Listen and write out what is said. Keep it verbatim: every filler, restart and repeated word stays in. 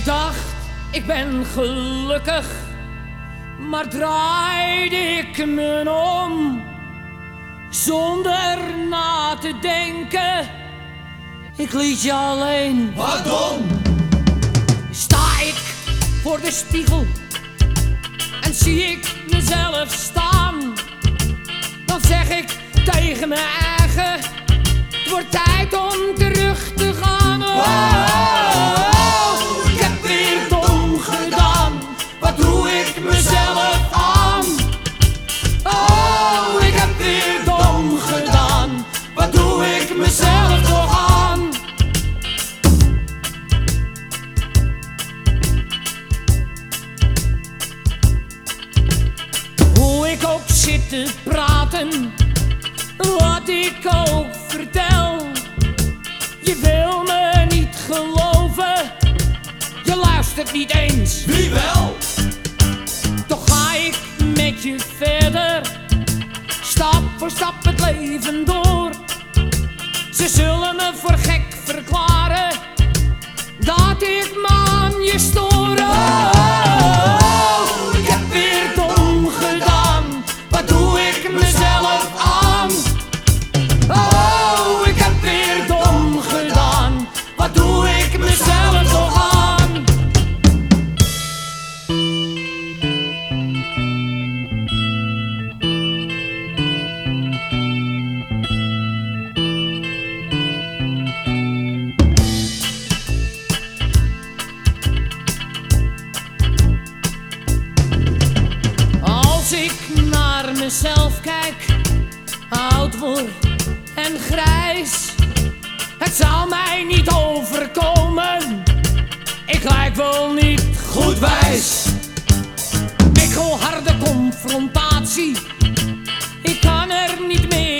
Ik dacht, ik ben gelukkig, maar draaide ik me om, zonder na te denken, ik liet je alleen. Wat dom! Sta ik voor de spiegel en zie ik mezelf staan, dan zeg ik tegen me eigen, het wordt tijd om terug te gaan. Oh, oh, oh, ik heb weer dom gedaan, wat doe ik mezelf aan? Oh, ik heb weer dom gedaan, wat doe ik mezelf toch aan? Hoe ik ook zit te praten, wat ik ook vertel, je wil me niet geloven, je luistert niet eens. Wie wel? Toch ga ik met je verder, stap voor stap het leven door. Ze zullen me voor gek verklaren, dat ik me aan je stoor. Oh, oh, oh, ik heb weer dom gedaan, wat doe ik mezelf aan? Oh, ik heb weer dom gedaan, wat doe ik mezelf toch aan? Als ik naar mezelf kijk, oud word en grijs, het zou mij niet overkomen, ik lijk wel niet goed wijs. Ik wil harde confrontatie, ik kan er niet meer